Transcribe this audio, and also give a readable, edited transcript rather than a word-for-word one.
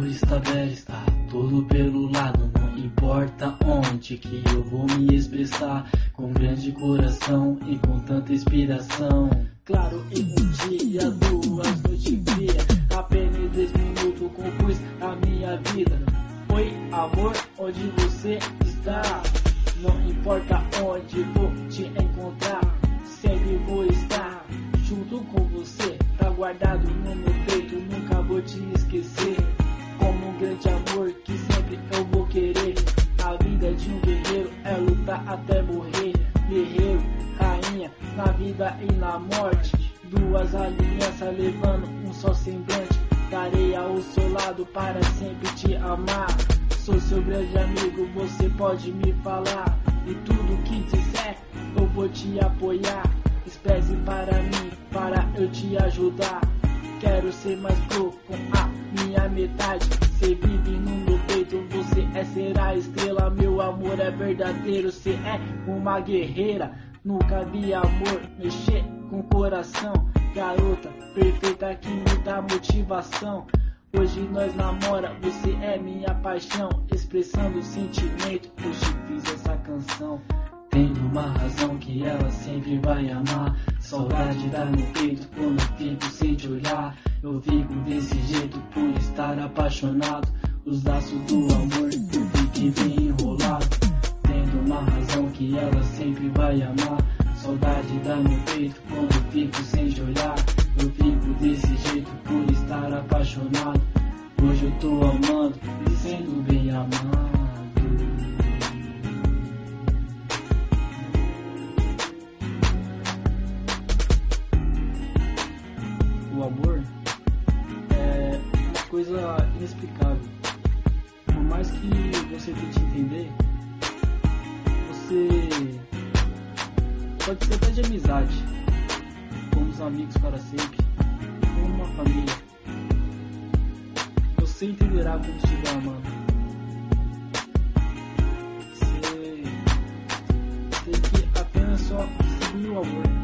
amor está velho, está todo pelo lado. Não importa onde que eu vou me expressar, com grande coração e com tanta inspiração. Claro, em um dia, 2 noites fria, apenas 10 minutos compus a minha vida. Oi, amor, onde você está? Não importa onde vou te encontrar, sempre vou estar junto com você. Tá guardado no meu peito, nunca vou te esquecer. Como um grande amor que sempre eu vou querer. A vida de um guerreiro é lutar até morrer. Guerreiro, rainha, na vida e na morte. 2 alianças levando um só semblante. Darei ao seu lado para sempre te amar. Sou seu grande amigo, você pode me falar. E tudo que disser, eu vou te apoiar. Expresse para mim, para eu te ajudar. Quero ser mais pro com a minha metade. Cê vive no meu peito, você ser a estrela. Meu amor é verdadeiro, cê é uma guerreira. Nunca vi amor mexer com o coração. Garota perfeita que me dá motivação. Hoje nós namora, você é minha paixão. Expressando sentimento, hoje fiz essa canção. Tem uma razão que ela sempre vai amar. Saudade dá no peito quando eu fico sem te olhar. Eu fico desse jeito por estar apaixonado. Os laços do amor eu fiquei bem enrolado. Tendo uma razão que ela sempre vai amar. Saudade dá no peito quando eu fico sem te olhar. Eu fico desse jeito por estar apaixonado. Hoje eu tô amando e sendo bem amado. O amor é uma coisa inexplicável. Por mais que você tente entender, você pode ser até de amizade, como os amigos para sempre, como uma família. Você entenderá quando estiver amando. Você tem que apenas só seguir o amor.